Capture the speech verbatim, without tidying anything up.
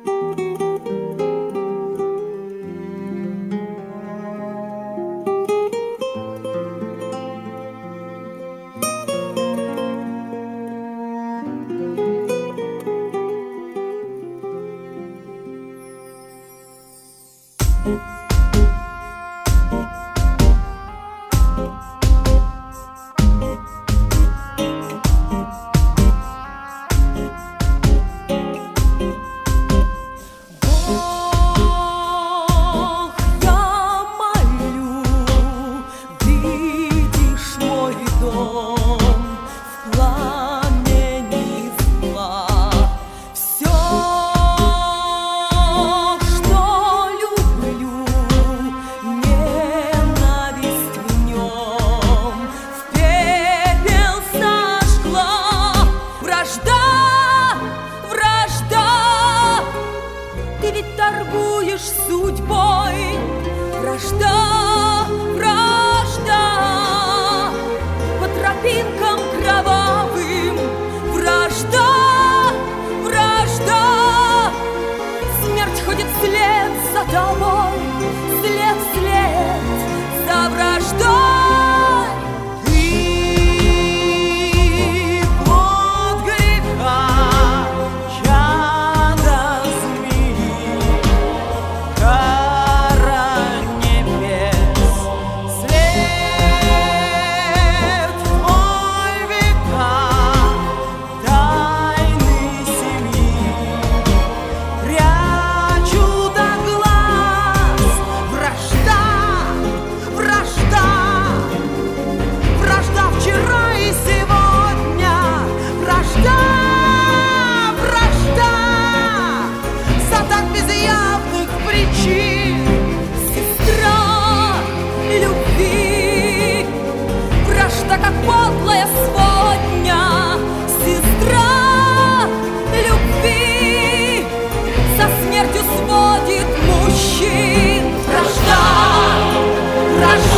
Судьбой вражда, вражда, по тропинкам кровавым вражда, вражда. Смерть ходит вслед за тобой, след вслед за враждой. Как подлая сводня, сестра любви со смертью сводит мужчин. Вражда, вражда.